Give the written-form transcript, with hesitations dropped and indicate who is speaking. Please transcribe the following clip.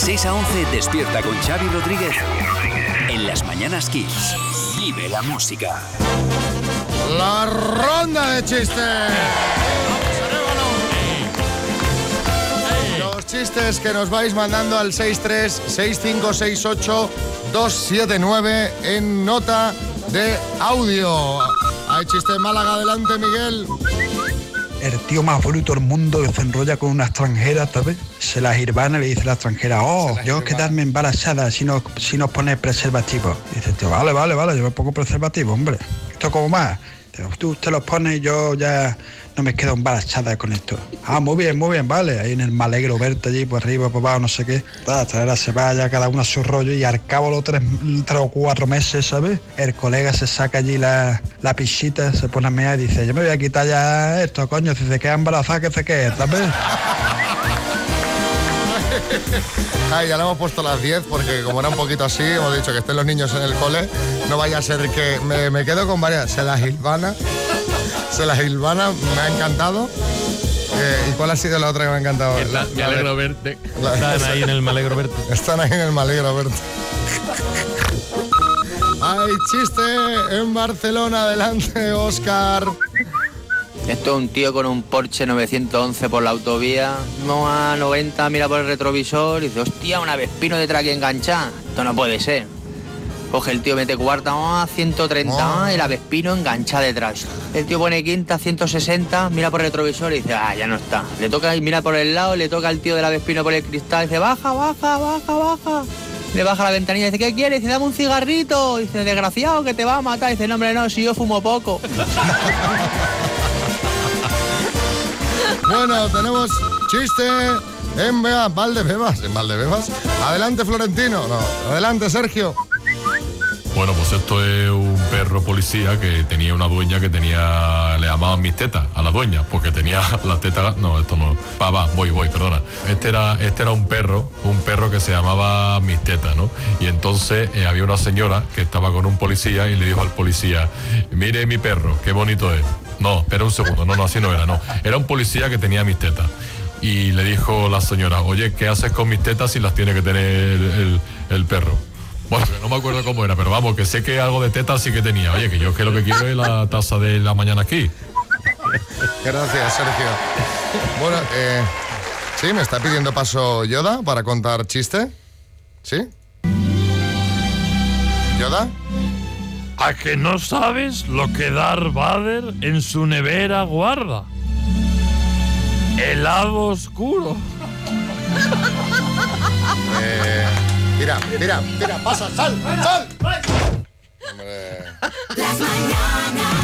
Speaker 1: 6 a 11 despierta con Xavi Rodríguez en Las Mañanas Kiss. Vive la música.
Speaker 2: La ronda de chistes. Los chistes que nos vais mandando al 636568279 en nota de audio. Hay chiste en Málaga, adelante, Miguel.
Speaker 3: El tío más bonito del mundo que se enrolla con una extranjera, ¿sabes? Se la hirbana y le dice a la extranjera, yo quedarme embarazada si nos pones preservativo. Dice el tío, vale, yo me pongo preservativo, hombre. Esto como más. Tú te los pones y yo ya no me quedo embarazada con esto. Muy bien, vale. Ahí en el Me Alegro verte allí por arriba, por abajo, no sé qué. Ahora se vaya cada uno a su rollo y al cabo de los 3 o 4 meses, ¿sabes? El colega se saca allí la pichita, se pone a mear y dice, yo me voy a quitar ya esto, coño, si se queda embarazada, que se quede, ¿sabes?
Speaker 2: Ya le hemos puesto las 10 porque como era un poquito así, hemos dicho que estén los niños en el cole, no vaya a ser que me quedo con varias. Se la hilvana, me ha encantado. ¿Y cuál ha sido la otra que me ha encantado?
Speaker 4: Me alegro verte. Están ahí en el Me Alegro verte.
Speaker 2: Están ahí en el Me Alegro verte. Hay chiste en Barcelona, adelante, Óscar.
Speaker 5: Esto es un tío con un Porsche 911 por la autovía, no a 90, mira por el retrovisor y dice, hostia, una Vespino detrás aquí enganchada. Esto no puede ser. Coge el tío, mete cuarta, a 130, y la Vespino enganchada detrás. El tío pone quinta, 160, mira por el retrovisor y dice, ya no está. Le toca y mira por el lado, le toca al tío de la Vespino por el cristal, y dice, baja. Le baja la ventanilla y dice, ¿qué quieres? Dice, dame un cigarrito. Dice, desgraciado, que te va a matar. Dice, no, hombre, no, si yo fumo poco.
Speaker 2: Bueno, tenemos chiste en Valdebebas. Adelante, Florentino. No, adelante, Sergio.
Speaker 6: Bueno, pues esto es un perro policía que tenía una dueña que le llamaban mis tetas a la dueña, porque tenía las tetas, no, esto no, voy, perdona. Este era un perro que se llamaba mis tetas, ¿no? Y entonces había una señora que estaba con un policía y le dijo al policía, mire mi perro, qué bonito es. No, espera un segundo, no, así no era, no. Era un policía que tenía mis tetas. Y le dijo la señora, oye, ¿qué haces con mis tetas si las tiene que tener el perro? Bueno, no me acuerdo cómo era, pero vamos, que sé que algo de tetas sí que tenía. Oye, que yo que lo que quiero es la taza de la mañana aquí.
Speaker 2: Gracias, Sergio. Bueno, sí, me está pidiendo paso Yoda para contar chiste. ¿Sí? ¿Yoda?
Speaker 7: ¿A que no sabes lo que Darth Vader en su nevera guarda? Helado oscuro.
Speaker 2: Tira, pasa, sal. Hombre.
Speaker 8: Las mañanas